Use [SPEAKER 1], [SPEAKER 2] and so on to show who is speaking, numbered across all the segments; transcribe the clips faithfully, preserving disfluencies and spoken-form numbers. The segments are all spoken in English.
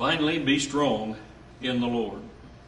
[SPEAKER 1] Finally, be strong in the Lord.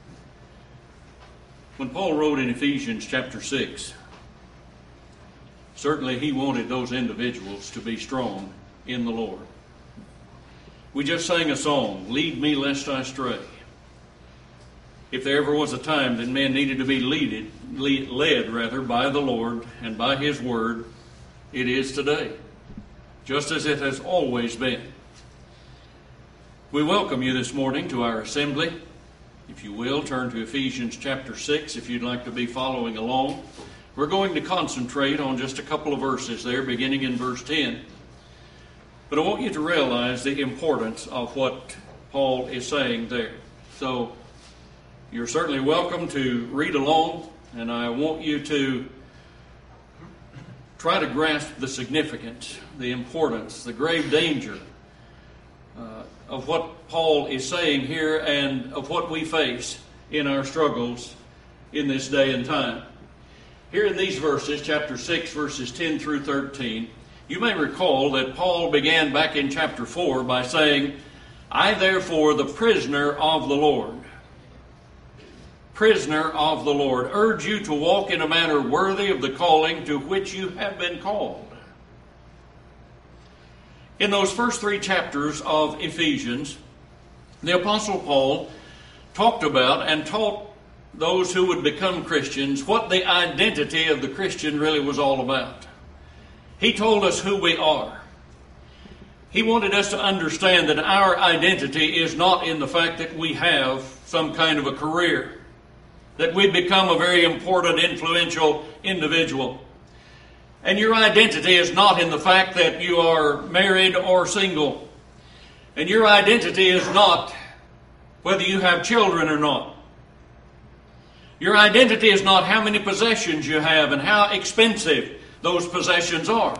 [SPEAKER 1] When Paul wrote in Ephesians chapter six, certainly he wanted those individuals to be strong in the Lord. We just sang a song, "Lead Me Lest I Stray." If there ever was a time that men needed to be leaded, lead, led rather by the Lord and by His Word, it is today, just as it has always been. We welcome you this morning to our assembly. If you will, turn to Ephesians chapter six if you'd like to be following along. We're going to concentrate on just a couple of verses there, beginning in verse ten. But I want you to realize the importance of what Paul is saying there. So, you're certainly welcome to read along, and I want you to try to grasp the significance, the importance, the grave danger uh, of what Paul is saying here and of what we face in our struggles in this day and time. Here in these verses, chapter six, verses ten through thirteen, you may recall that Paul began back in chapter four by saying, "I therefore, the prisoner of the Lord, prisoner of the Lord, urge you to walk in a manner worthy of the calling to which you have been called." In those first three chapters of Ephesians, the Apostle Paul talked about and taught those who would become Christians what the identity of the Christian really was all about. He told us who we are. He wanted us to understand that our identity is not in the fact that we have some kind of a career, that we become a very important, influential individual. And your identity is not in the fact that you are married or single. And your identity is not whether you have children or not. Your identity is not how many possessions you have and how expensive those possessions are.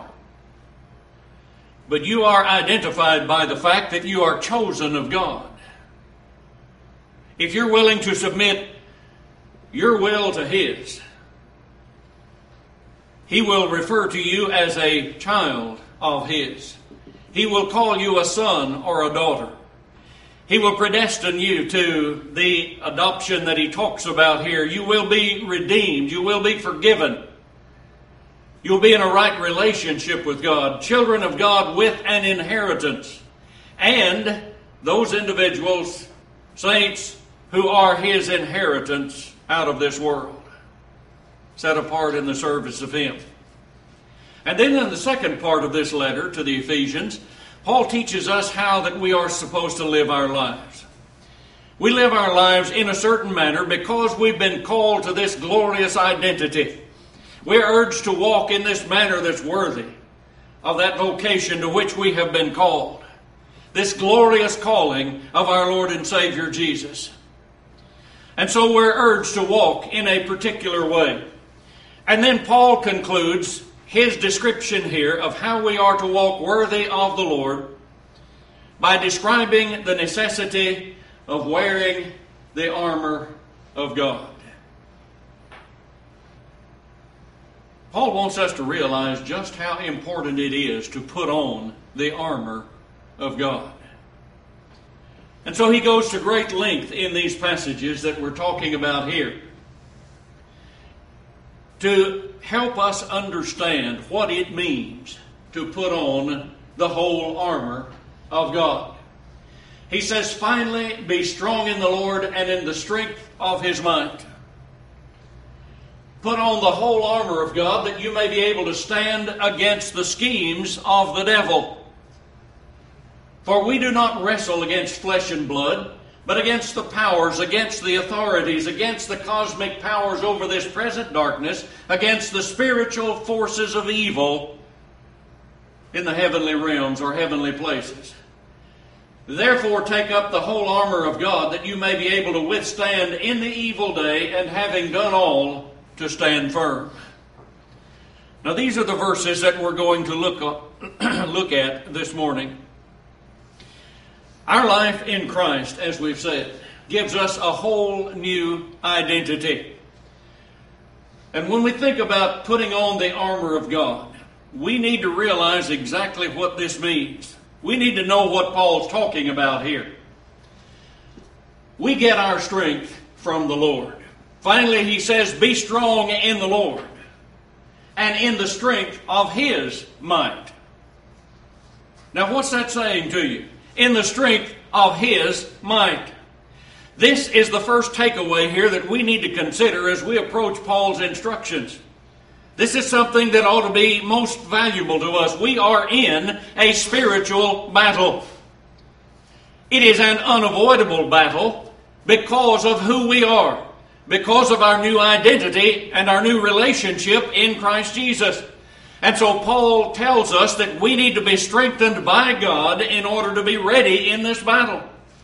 [SPEAKER 1] But you are identified by the fact that you are chosen of God. If you're willing to submit your will to His, He will refer to you as a child of His. He will call you a son or a daughter. He will predestine you to the adoption that he talks about here. You will be redeemed. You will be forgiven. You'll be in a right relationship with God. Children of God with an inheritance. And those individuals, saints, who are His inheritance out of this world, set apart in the service of Him. And then in the second part of this letter to the Ephesians, Paul teaches us how that we are supposed to live our lives. We live our lives in a certain manner because we've been called to this glorious identity. We're urged to walk in this manner that's worthy of that vocation to which we have been called. This glorious calling of our Lord and Savior Jesus. And so we're urged to walk in a particular way. And then Paul concludes his description here of how we are to walk worthy of the Lord by describing the necessity of wearing the armor of God. Paul wants us to realize just how important it is to put on the armor of God. And so he goes to great length in these passages that we're talking about here to help us understand what it means to put on the whole armor of God. He says, "Finally, be strong in the Lord and in the strength of His might." Put on the whole armor of God that you may be able to stand against the schemes of the devil. For we do not wrestle against flesh and blood, but against the powers, against the authorities, against the cosmic powers over this present darkness, against the spiritual forces of evil in the heavenly realms or heavenly places. Therefore take up the whole armor of God that you may be able to withstand in the evil day, and having done all, to stand firm. Now these are the verses that we're going to look, look at this morning. Our life in Christ, as we've said, gives us a whole new identity. And when we think about putting on the armor of God, we need to realize exactly what this means. We need to know what Paul's talking about here. We get our strength from the Lord. Finally, he says, be strong in the Lord and in the strength of His might. Now, what's that saying to you? In the strength of His might. This is the first takeaway here that we need to consider as we approach Paul's instructions. This is something that ought to be most valuable to us. We are in a spiritual battle. It is an unavoidable battle because of who we are, because of our new identity and our new relationship in Christ Jesus. And so Paul tells us that we need to be strengthened by God in order to be ready in this battle.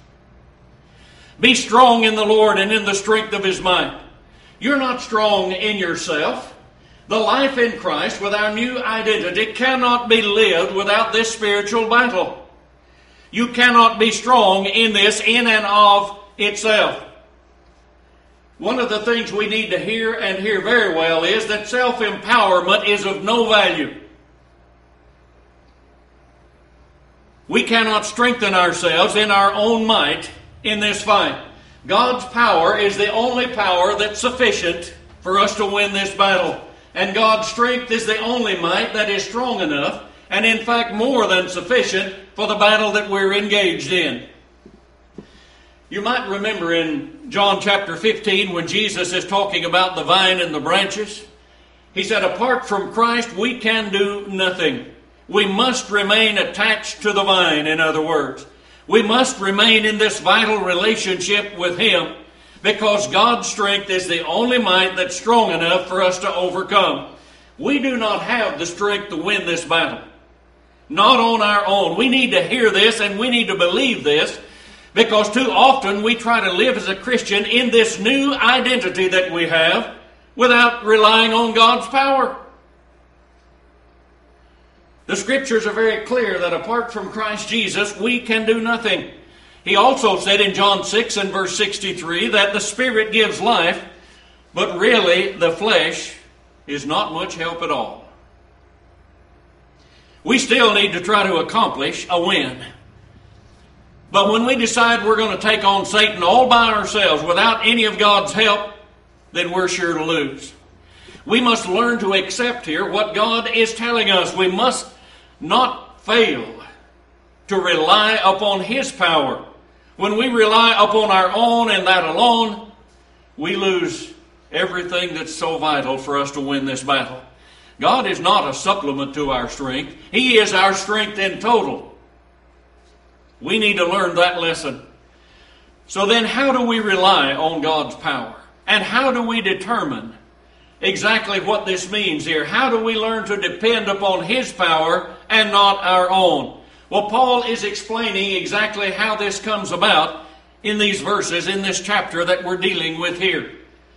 [SPEAKER 1] Be strong in the Lord and in the strength of His might. You're not strong in yourself. The life in Christ with our new identity cannot be lived without this spiritual battle. You cannot be strong in this in and of itself. One of the things we need to hear and hear very well is that self-empowerment is of no value. We cannot strengthen ourselves in our own might in this fight. God's power is the only power that's sufficient for us to win this battle. And God's strength is the only might that is strong enough, and in fact more than sufficient, for the battle that we're engaged in. You might remember in John chapter fifteen when Jesus is talking about the vine and the branches. He said, apart from Christ we can do nothing. We must remain attached to the vine, in other words. We must remain in this vital relationship with Him because God's strength is the only might that's strong enough for us to overcome. We do not have the strength to win this battle. Not on our own. We need to hear this and we need to believe this because too often we try to live as a Christian in this new identity that we have without relying on God's power. The Scriptures are very clear that apart from Christ Jesus, we can do nothing. He also said in John six and verse sixty-three that the Spirit gives life, but really the flesh is not much help at all. We still need to try to accomplish a win. But when we decide we're going to take on Satan all by ourselves without any of God's help, then we're sure to lose. We must learn to accept here what God is telling us. We must not fail to rely upon His power. When we rely upon our own and that alone, we lose everything that's so vital for us to win this battle. God is not a supplement to our strength. He is our strength in total. We need to learn that lesson. So then how do we rely on God's power? And how do we determine exactly what this means here? How do we learn to depend upon His power and not our own? Well, Paul is explaining exactly how this comes about in these verses, in this chapter that we're dealing with here.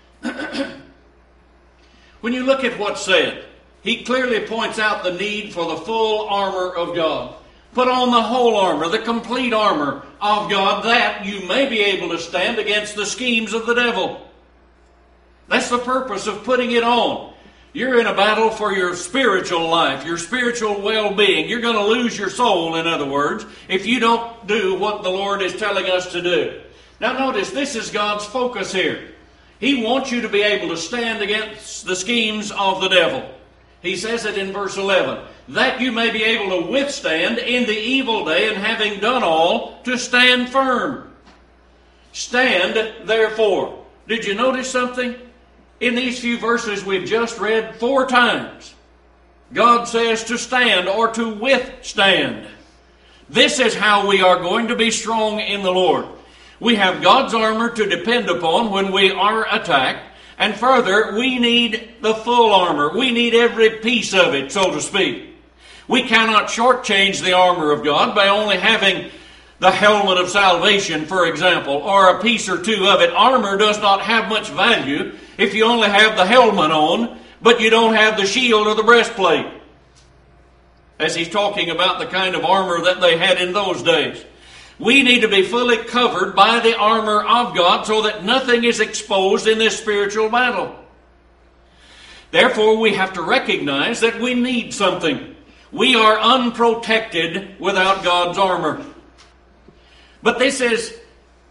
[SPEAKER 1] When you look at what's said, he clearly points out the need for the full armor of God. Put on the whole armor, the complete armor of God, that you may be able to stand against the schemes of the devil. That's the purpose of putting it on. You're in a battle for your spiritual life, your spiritual well-being. You're going to lose your soul, in other words, if you don't do what the Lord is telling us to do. Now notice, this is God's focus here. He wants you to be able to stand against the schemes of the devil. He says it in verse eleven, that you may be able to withstand in the evil day, and having done all, to stand firm. Stand, therefore. Did you notice something? In these few verses we've just read four times, God says to stand or to withstand. This is how we are going to be strong in the Lord. We have God's armor to depend upon when we are attacked. And further, we need the full armor. We need every piece of it, so to speak. We cannot shortchange the armor of God by only having the helmet of salvation, for example, or a piece or two of it. Armor does not have much value if you only have the helmet on, but you don't have the shield or the breastplate. As he's talking about the kind of armor that they had in those days. We need to be fully covered by the armor of God so that nothing is exposed in this spiritual battle. Therefore, we have to recognize that we need something. We are unprotected without God's armor. But this is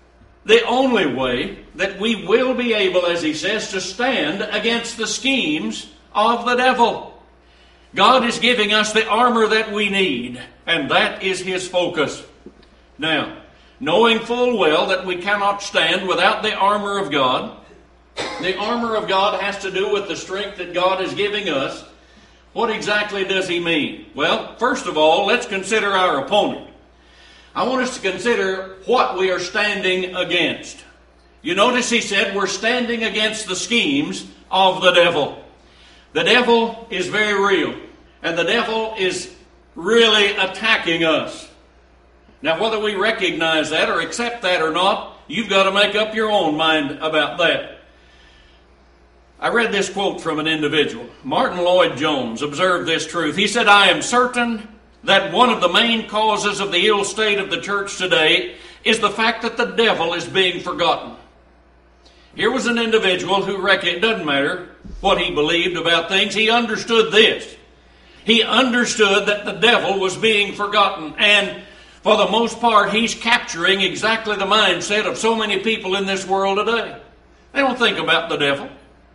[SPEAKER 1] the only way that we will be able, as he says, to stand against the schemes of the devil. God is giving us the armor that we need, and that is his focus. Now, knowing full well that we cannot stand without the armor of God, the armor of God has to do with the strength that God is giving us. What exactly does he mean? Well, first of all, let's consider our opponent. I want us to consider what we are standing against. You notice he said we're standing against the schemes of the devil. The devil is very real, and the devil is really attacking us. Now, whether we recognize that or accept that or not, you've got to make up your own mind about that. I read this quote from an individual. Martin Lloyd-Jones observed this truth. He said, "I am certain that one of the main causes of the ill state of the church today is the fact that the devil is being forgotten." Here was an individual who reckoned, it doesn't matter what he believed about things, he understood this. He understood that the devil was being forgotten, and for the most part, he's capturing exactly the mindset of so many people in this world today. They don't think about the devil.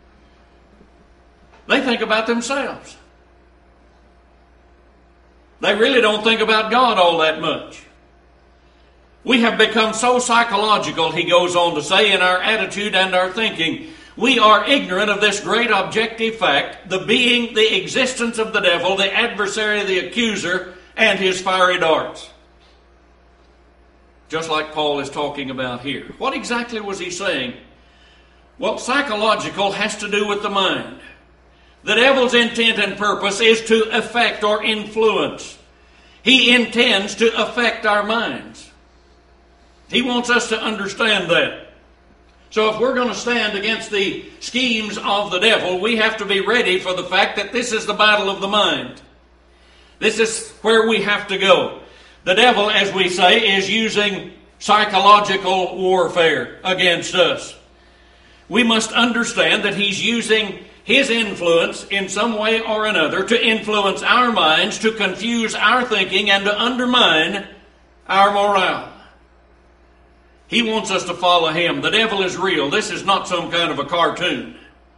[SPEAKER 1] They think about themselves. They really don't think about God all that much. We have become so psychological, he goes on to say, in our attitude and our thinking. We are ignorant of this great objective fact, the being, the existence of the devil, the adversary, the accuser, and his fiery darts. Just like Paul is talking about here. What exactly was he saying? Well, psychological has to do with the mind. The devil's intent and purpose is to affect or influence. He intends to affect our minds. He wants us to understand that. So if we're going to stand against the schemes of the devil, we have to be ready for the fact that this is the battle of the mind. This is where we have to go. The devil, as we say, is using psychological warfare against us. We must understand that he's using his influence in some way or another to influence our minds, to confuse our thinking, and to undermine our morale. He wants us to follow him. The devil is real. This is not some kind of a cartoon.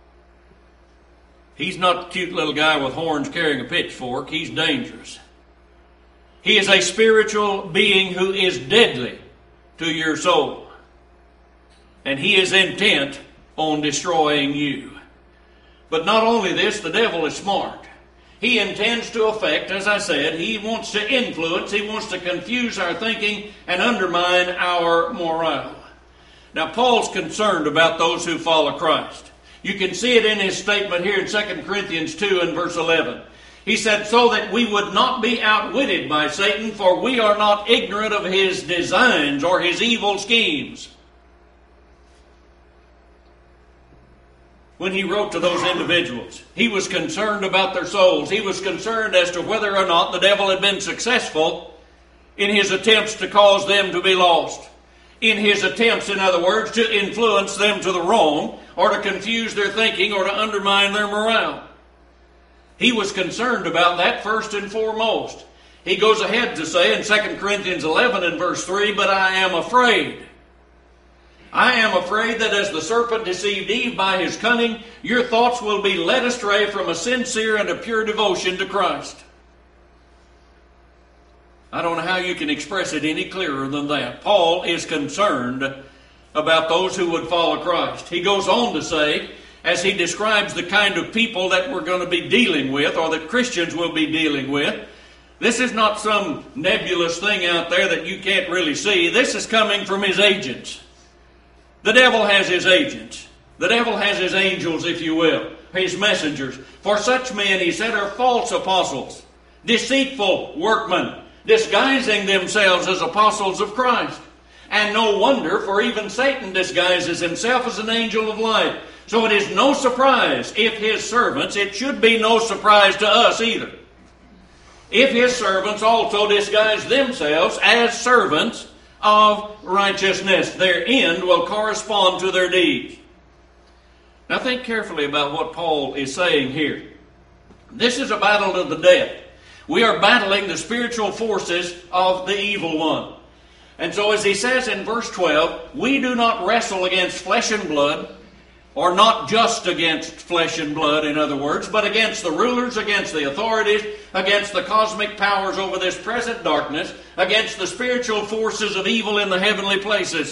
[SPEAKER 1] He's not a cute little guy with horns carrying a pitchfork. He's dangerous. He is a spiritual being who is deadly to your soul. And he is intent on destroying you. But not only this, the devil is smart. He intends to affect, as I said, he wants to influence, he wants to confuse our thinking and undermine our morale. Now, Paul's concerned about those who follow Christ. You can see it in his statement here in Second Corinthians two and verse eleven. He said, "So that we would not be outwitted by Satan, for we are not ignorant of his designs or his evil schemes." When he wrote to those individuals, he was concerned about their souls. He was concerned as to whether or not the devil had been successful in his attempts to cause them to be lost. In his attempts, in other words, to influence them to the wrong, or to confuse their thinking, or to undermine their morale. He was concerned about that first and foremost. He goes ahead to say in Second Corinthians eleven and verse three, "But I am afraid. I am afraid that as the serpent deceived Eve by his cunning, your thoughts will be led astray from a sincere and a pure devotion to Christ." I don't know how you can express it any clearer than that. Paul is concerned about those who would follow Christ. He goes on to say, as he describes the kind of people that we're going to be dealing with, or that Christians will be dealing with, this is not some nebulous thing out there that you can't really see. This is coming from his agents. The devil has his agents. The devil has his angels, if you will, his messengers. "For such men," he said, "are false apostles, deceitful workmen, disguising themselves as apostles of Christ. And no wonder, for even Satan disguises himself as an angel of light. So it is no surprise if his servants, it should be no surprise to us either, if his servants also disguise themselves as servants of righteousness. Their end will correspond to their deeds." Now think carefully about what Paul is saying here. This is a battle to the death. We are battling the spiritual forces of the evil one. And so as he says in verse twelve, we do not wrestle against flesh and blood, or not just against flesh and blood, in other words, but against the rulers, against the authorities, against the cosmic powers over this present darkness, against the spiritual forces of evil in the heavenly places.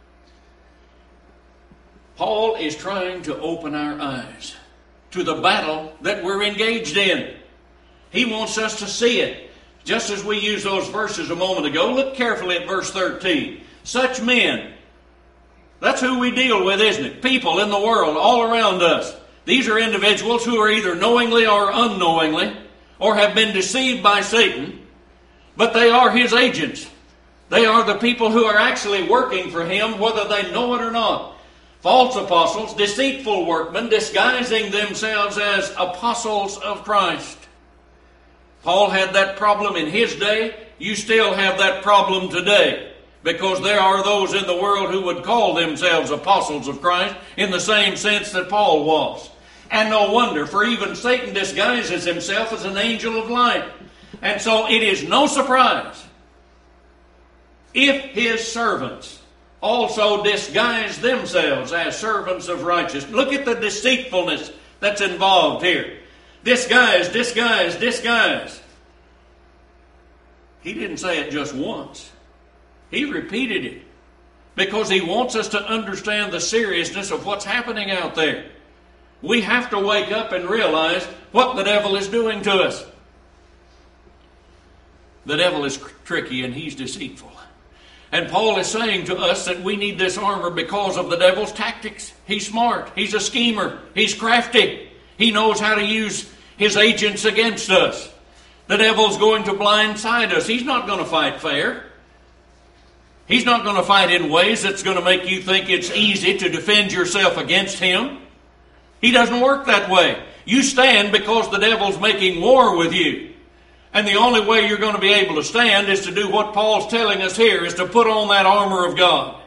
[SPEAKER 1] Paul is trying to open our eyes to the battle that we're engaged in. He wants us to see it. Just as we used those verses a moment ago, look carefully at verse thirteen. Such men, that's who we deal with, isn't it? People in the world all around us. These are individuals who are either knowingly or unknowingly, or have been deceived by Satan, but they are his agents. They are the people who are actually working for him, whether they know it or not. False apostles, deceitful workmen, disguising themselves as apostles of Christ. Paul had that problem in his day. You still have that problem today, because there are those in the world who would call themselves apostles of Christ in the same sense that Paul was. And no wonder, for even Satan disguises himself as an angel of light. And so it is no surprise if his servants also disguise themselves as servants of righteousness. Look at the deceitfulness that's involved here. Disguise, disguise, disguise. He didn't say it just once. He repeated it because he wants us to understand the seriousness of what's happening out there. We have to wake up and realize what the devil is doing to us. The devil is tricky and he's deceitful. And Paul is saying to us that we need this armor because of the devil's tactics. He's smart. He's a schemer. He's crafty. He knows how to use his agents against us. The devil's going to blindside us. He's not going to fight fair. He's not going to fight in ways that's going to make you think it's easy to defend yourself against him. He doesn't work that way. You stand because the devil's making war with you. And the only way you're going to be able to stand is to do what Paul's telling us here, is to put on that armor of God.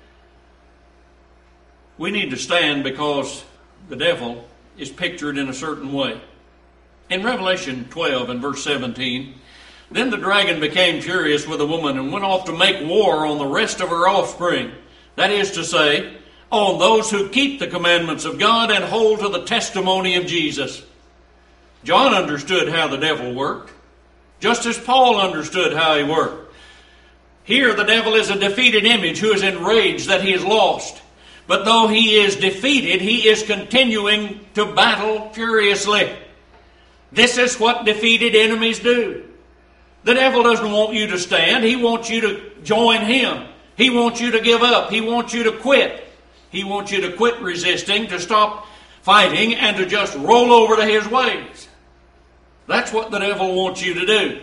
[SPEAKER 1] We need to stand because the devil is pictured in a certain way. In Revelation twelve and verse seventeen, then the dragon became furious with the woman and went off to make war on the rest of her offspring. That is to say, on those who keep the commandments of God and hold to the testimony of Jesus. John understood how the devil worked, just as Paul understood how he worked. Here the devil is a defeated image who is enraged that he is lost. But though he is defeated, he is continuing to battle furiously. This is what defeated enemies do. The devil doesn't want you to stand. He wants you to join him. He wants you to give up. He wants you to quit. He wants you to quit resisting, to stop fighting, and to just roll over to his ways. That's what the devil wants you to do.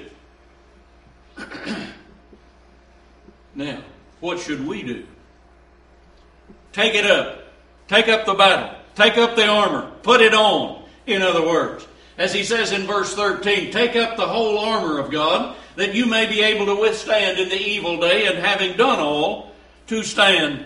[SPEAKER 1] Now, what should we do? Take it up. Take up the battle. Take up the armor. Put it on, in other words. As he says in verse thirteen, take up the whole armor of God, that you may be able to withstand in the evil day, and having done all, to stand.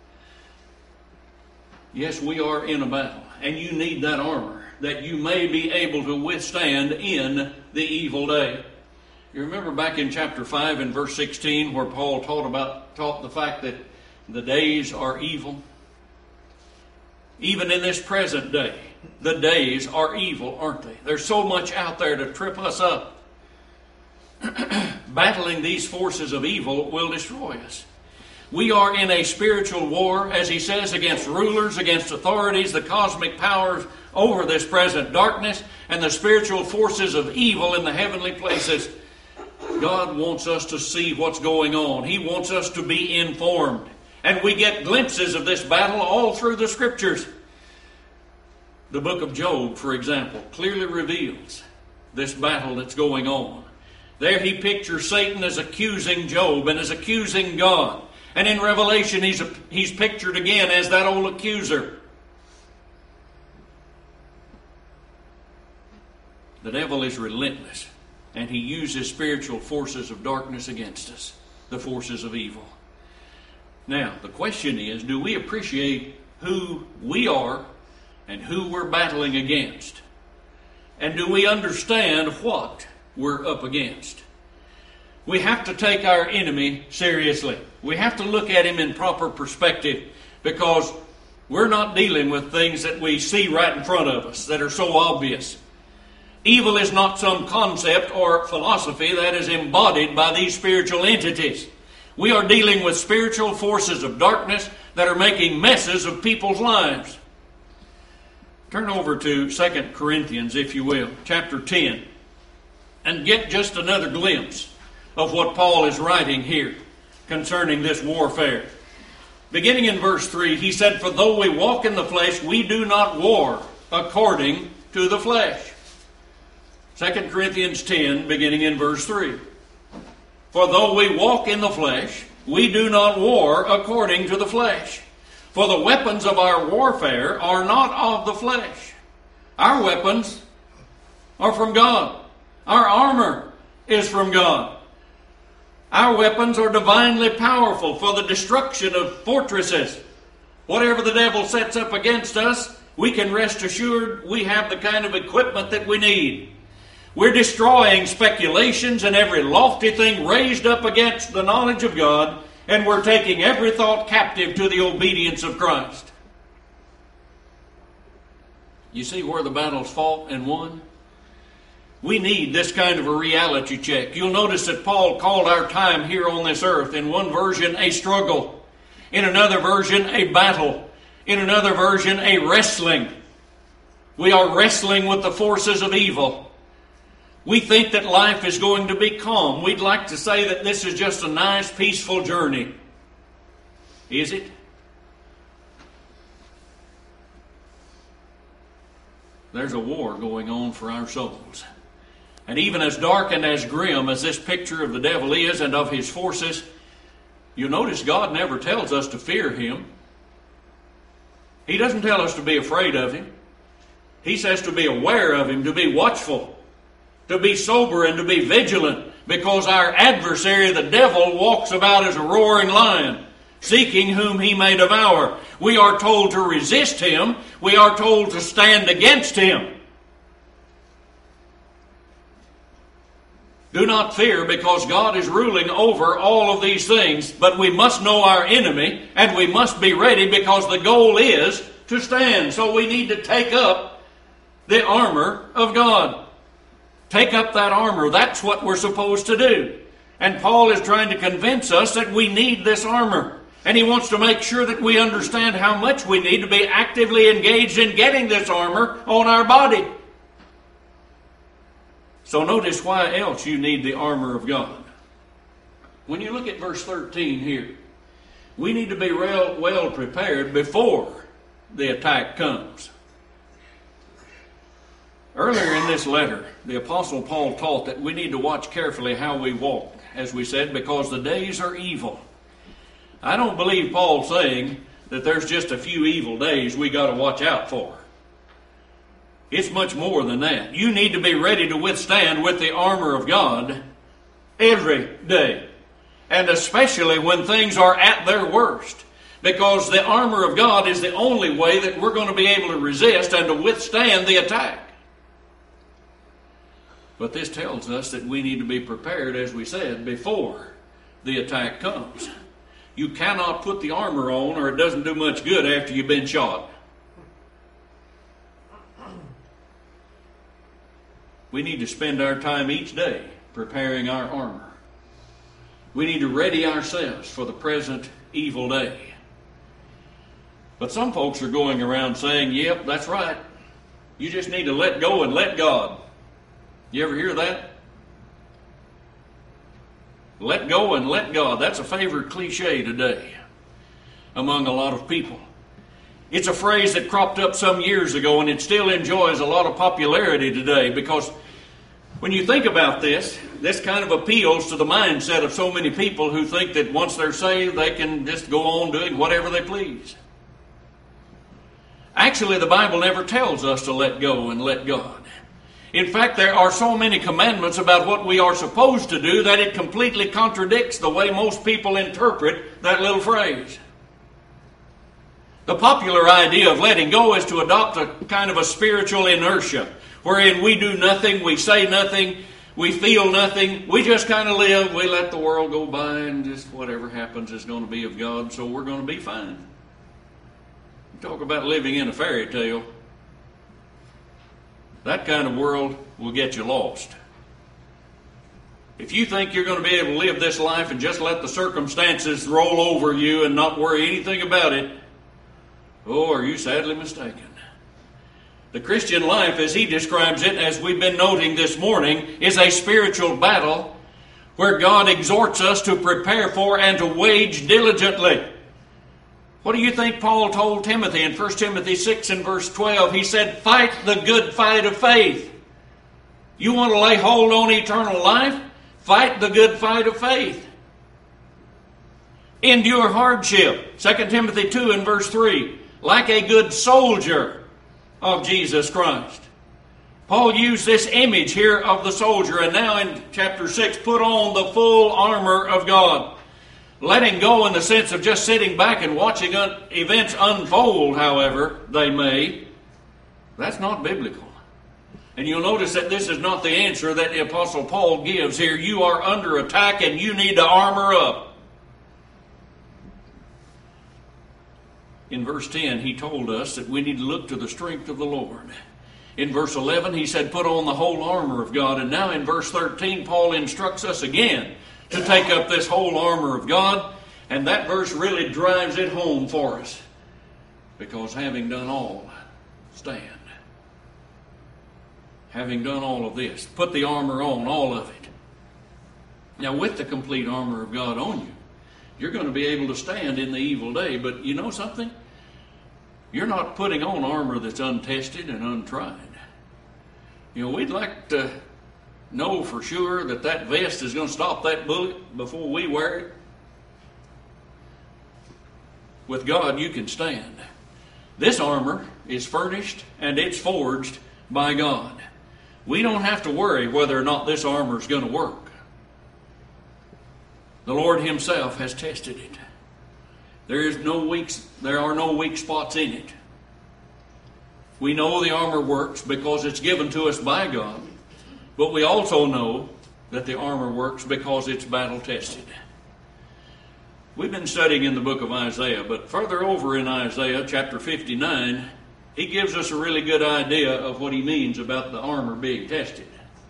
[SPEAKER 1] Yes, we are in a battle, and you need that armor, that you may be able to withstand in the evil day. You remember back in chapter five and verse sixteen, where Paul taught about taught the fact that the days are evil? Even in this present day, the days are evil, aren't they? There's so much out there to trip us up. Battling these forces of evil will destroy us. We are in a spiritual war, as he says, against rulers, against authorities, the cosmic powers over this present darkness, and the spiritual forces of evil in the heavenly places. God wants us to see what's going on. He wants us to be informed. And we get glimpses of this battle all through the Scriptures. The book of Job, for example, clearly reveals this battle that's going on. There he pictures Satan as accusing Job and as accusing God. And in Revelation, he's, a, he's pictured again as that old accuser. The devil is relentless, and he uses spiritual forces of darkness against us, the forces of evil. Now, the question is, do we appreciate who we are and who we're battling against? And do we understand what we're up against? We have to take our enemy seriously. We have to look at him in proper perspective, because we're not dealing with things that we see right in front of us that are so obvious. Evil is not some concept or philosophy that is embodied by these spiritual entities. We are dealing with spiritual forces of darkness that are making messes of people's lives. Turn over to Second Corinthians, if you will, chapter ten, and get just another glimpse of what Paul is writing here concerning this warfare. Beginning in verse three, he said, "For though we walk in the flesh, we do not war according to the flesh." Second Corinthians ten, beginning in verse three. "For though we walk in the flesh, we do not war according to the flesh. For the weapons of our warfare are not of the flesh." Our weapons are from God. Our armor is from God. Our weapons are divinely powerful for the destruction of fortresses. Whatever the devil sets up against us, we can rest assured we have the kind of equipment that we need. We're destroying speculations and every lofty thing raised up against the knowledge of God, and we're taking every thought captive to the obedience of Christ. You see where the battle's fought and won? We need this kind of a reality check. You'll notice that Paul called our time here on this earth, in one version, a struggle. In another version, a battle. In another version, a wrestling. We are wrestling with the forces of evil. We think that life is going to be calm. We'd like to say that this is just a nice, peaceful journey. Is it? There's a war going on for our souls. And even as dark and as grim as this picture of the devil is and of his forces, you'll notice God never tells us to fear him. He doesn't tell us to be afraid of him. He says to be aware of him, to be watchful, to be sober and to be vigilant, because our adversary, the devil, walks about as a roaring lion, seeking whom he may devour. We are told to resist him. We are told to stand against him. Do not fear, because God is ruling over all of these things, but we must know our enemy, and we must be ready, because the goal is to stand. So we need to take up the armor of God. Take up that armor. That's what we're supposed to do. And Paul is trying to convince us that we need this armor. And he wants to make sure that we understand how much we need to be actively engaged in getting this armor on our body. So notice why else you need the armor of God. When you look at verse thirteen here, we need to be real well prepared before the attack comes. Earlier in this letter, the Apostle Paul taught that we need to watch carefully how we walk, as we said, because the days are evil. I don't believe Paul's saying that there's just a few evil days we got to watch out for. It's much more than that. You need to be ready to withstand with the armor of God every day, and especially when things are at their worst, because the armor of God is the only way that we're going to be able to resist and to withstand the attack. But this tells us that we need to be prepared, as we said, before the attack comes. You cannot put the armor on, or it doesn't do much good after you've been shot. We need to spend our time each day preparing our armor. We need to ready ourselves for the present evil day. But some folks are going around saying, yep, that's right. You just need to let go and let God. You ever hear that? Let go and let God. That's a favorite cliche today among a lot of people. It's a phrase that cropped up some years ago, and it still enjoys a lot of popularity today, because when you think about this, this kind of appeals to the mindset of so many people who think that once they're saved, they can just go on doing whatever they please. Actually, the Bible never tells us to let go and let God. In fact, there are so many commandments about what we are supposed to do that it completely contradicts the way most people interpret that little phrase. The popular idea of letting go is to adopt a kind of a spiritual inertia, wherein we do nothing, we say nothing, We feel nothing. We just kind of live. We let the world go by, and just whatever happens is going to be of God, so we're going to be fine. Talk about living in a fairy tale. That kind of world will get you lost. If you think you're going to be able to live this life and just let the circumstances roll over you and not worry anything about it, oh, are you sadly mistaken. The Christian life, as he describes it, as we've been noting this morning, is a spiritual battle where God exhorts us to prepare for and to wage diligently. What do you think Paul told Timothy in First Timothy six and verse twelve? He said, fight the good fight of faith. You want to lay hold on eternal life? Fight the good fight of faith. Endure hardship. Second Timothy two and verse three. Like a good soldier of Jesus Christ. Paul used this image here of the soldier, and now in chapter six, put on the full armor of God. Letting go in the sense of just sitting back and watching un- events unfold, however they may, that's not biblical. And you'll notice that this is not the answer that the Apostle Paul gives here. You are under attack and you need to armor up. In verse ten, he told us that we need to look to the strength of the Lord. In verse eleven, he said, put on the whole armor of God. And now in verse thirteen, Paul instructs us again to take up this whole armor of God. And that verse really drives it home for us. Because having done all, stand. Having done all of this, put the armor on, all of it. Now with the complete armor of God on you, you're going to be able to stand in the evil day. But you know something? You're not putting on armor that's untested and untried. You know, we'd like to know for sure that that vest is going to stop that bullet before we wear it. With God, you can stand. This armor is furnished and it's forged by God. We don't have to worry whether or not this armor is going to work. The Lord himself has tested it. There is no weak, there are no weak spots in it. We know the armor works because it's given to us by God. But we also know that the armor works because it's battle tested. We've been studying in the book of Isaiah, but further over in Isaiah chapter fifty-nine, he gives us a really good idea of what he means about the armor being tested.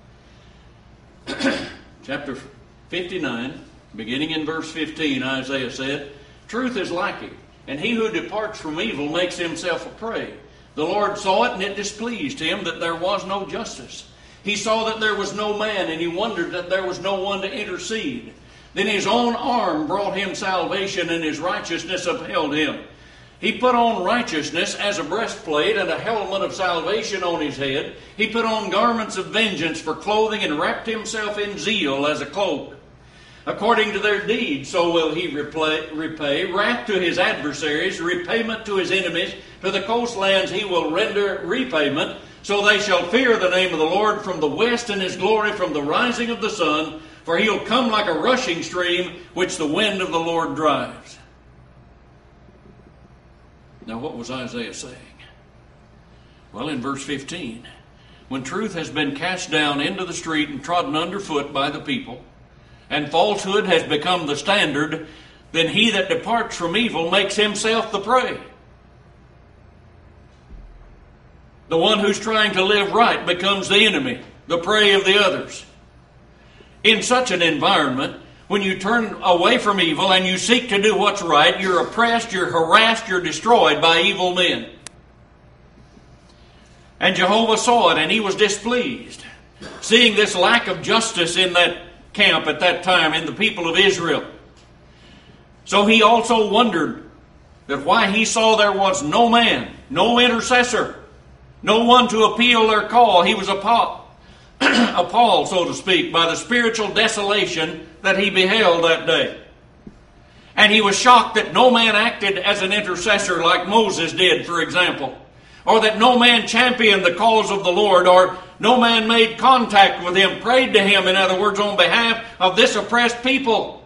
[SPEAKER 1] Chapter fifty-nine, beginning in verse fifteen, Isaiah said, truth is lacking, and he who departs from evil makes himself a prey. The Lord saw it, and it displeased him that there was no justice. He saw that there was no man, and he wondered that there was no one to intercede. Then his own arm brought him salvation, and his righteousness upheld him. He put on righteousness as a breastplate and a helmet of salvation on his head. He put on garments of vengeance for clothing and wrapped himself in zeal as a cloak. According to their deeds, so will he repay, repay wrath to his adversaries, repayment to his enemies. To the coastlands he will render repayment. So they shall fear the name of the Lord from the west, and his glory from the rising of the sun. For he'll come like a rushing stream, which the wind of the Lord drives. Now what was Isaiah saying? Well, in verse fifteen, when truth has been cast down into the street and trodden underfoot by the people, and falsehood has become the standard, then he that departs from evil makes himself the prey. The one who's trying to live right becomes the enemy, the prey of the others. In such an environment, when you turn away from evil and you seek to do what's right, you're oppressed, you're harassed, you're destroyed by evil men. And Jehovah saw it, and he was displeased, seeing this lack of justice in that camp at that time in the people of Israel. So he also wondered that why he saw there was no man, no intercessor, no one to appeal their call. He was appalled, appalled, so to speak, by the spiritual desolation that he beheld that day. And he was shocked that no man acted as an intercessor like Moses did, for example, or that no man championed the cause of the Lord, or no man made contact with him, prayed to him, in other words, on behalf of this oppressed people.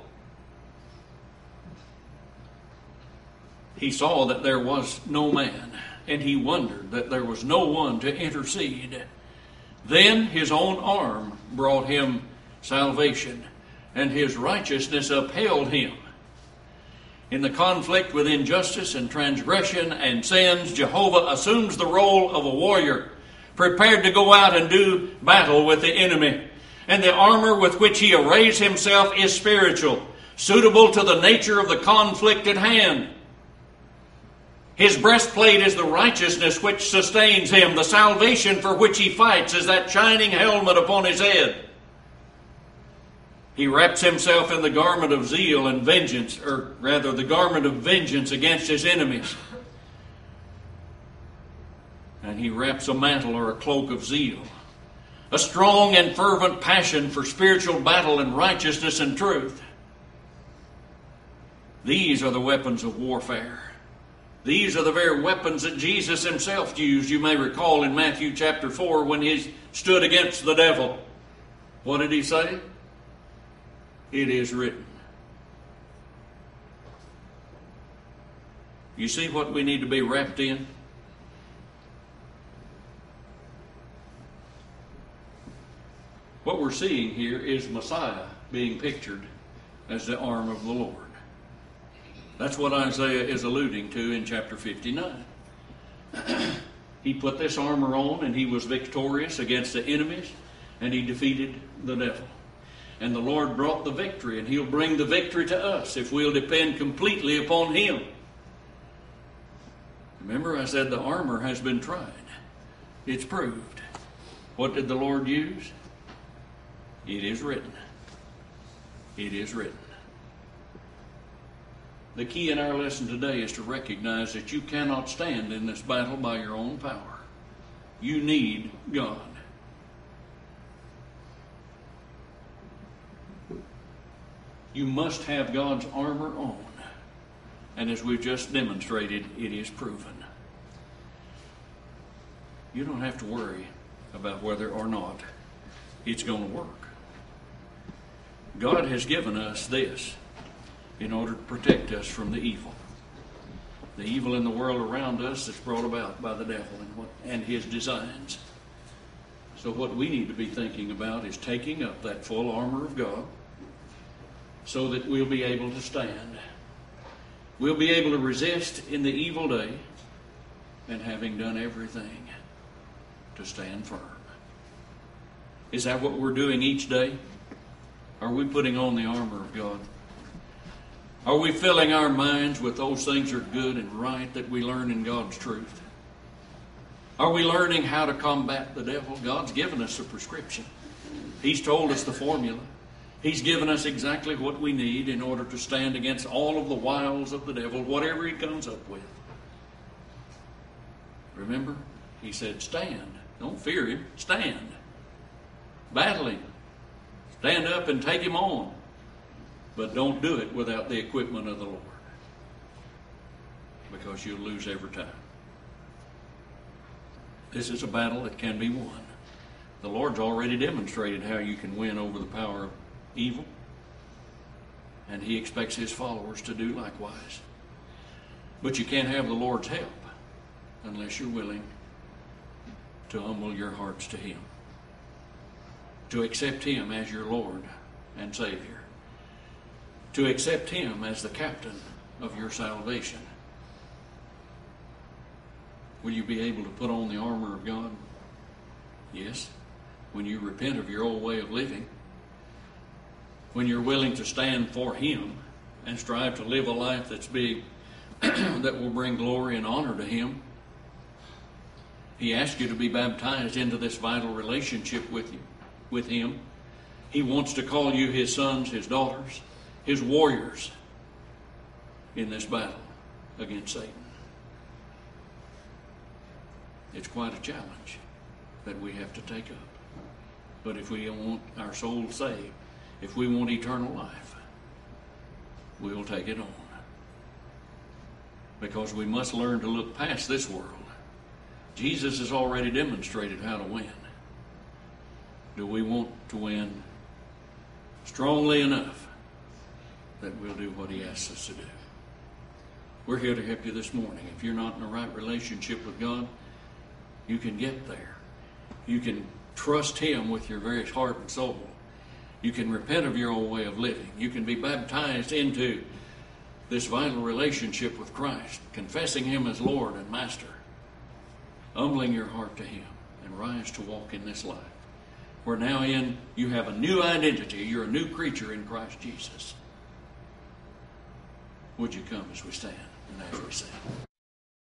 [SPEAKER 1] He saw that there was no man, and he wondered that there was no one to intercede. Then his own arm brought him salvation, and his righteousness upheld him. In the conflict with injustice and transgression and sins, Jehovah assumes the role of a warrior, prepared to go out and do battle with the enemy. And the armor with which he arrays himself is spiritual, suitable to the nature of the conflict at hand. His breastplate is the righteousness which sustains him. The salvation for which he fights is that shining helmet upon his head. He wraps himself in the garment of zeal and vengeance, or rather the garment of vengeance against his enemies. And he wraps a mantle or a cloak of zeal, a strong and fervent passion for spiritual battle and righteousness and truth. These are the weapons of warfare. These are the very weapons that Jesus himself used. You may recall in Matthew chapter four when he stood against the devil. What did he say? It is written. You see what we need to be wrapped in? What we're seeing here is Messiah being pictured as the arm of the Lord. That's what Isaiah is alluding to in chapter fifty-nine. He put this armor on and he was victorious against the enemies and he defeated the devil. And the Lord brought the victory, and he'll bring the victory to us if we'll depend completely upon him. Remember, I said the armor has been tried. It's proved. What did the Lord use? It is written. It is written. The key in our lesson today is to recognize that you cannot stand in this battle by your own power. You need God. You must have God's armor on. And as we've just demonstrated, it is proven. You don't have to worry about whether or not it's going to work. God has given us this in order to protect us from the evil. The evil in the world around us that's brought about by the devil and, what, and his designs. So what we need to be thinking about is taking up that full armor of God, so that we'll be able to stand. We'll be able to resist in the evil day, and having done everything, to stand firm. Is that what we're doing each day? Are we putting on the armor of God? Are we filling our minds with those things that are good and right that we learn in God's truth? Are we learning how to combat the devil? God's given us a prescription. He's told us the formula. He's given us exactly what we need in order to stand against all of the wiles of the devil, whatever he comes up with. Remember, he said, stand. Don't fear him. Stand. Battle him. Stand up and take him on. But don't do it without the equipment of the Lord, because you'll lose every time. This is a battle that can be won. The Lord's already demonstrated how you can win over the power of evil, and he expects his followers to do likewise. But you can't have the Lord's help unless you're willing to humble your hearts to him, to accept him as your Lord and Savior, to accept him as the captain of your salvation. Will you be able to put on the armor of God? Yes, when you repent of your old way of living, when you're willing to stand for him and strive to live a life that's big, that will bring glory and honor to him. He asks you to be baptized into this vital relationship with you, with him. He wants to call you his sons, his daughters, his warriors in this battle against Satan. It's quite a challenge that we have to take up. But if we want our souls saved, if we want eternal life, we will take it on. Because we must learn to look past this world. Jesus has already demonstrated how to win. Do we want to win strongly enough that we'll do what he asks us to do? We're here to help you this morning. If you're not in the right relationship with God, you can get there. You can trust Him with your very heart and soul. You can repent of your old way of living. You can be baptized into this vital relationship with Christ, confessing Him as Lord and Master, humbling your heart to Him, and rise to walk in this life, where now in you have a new identity. You're a new creature in Christ Jesus. Would you come as we stand and as we sing?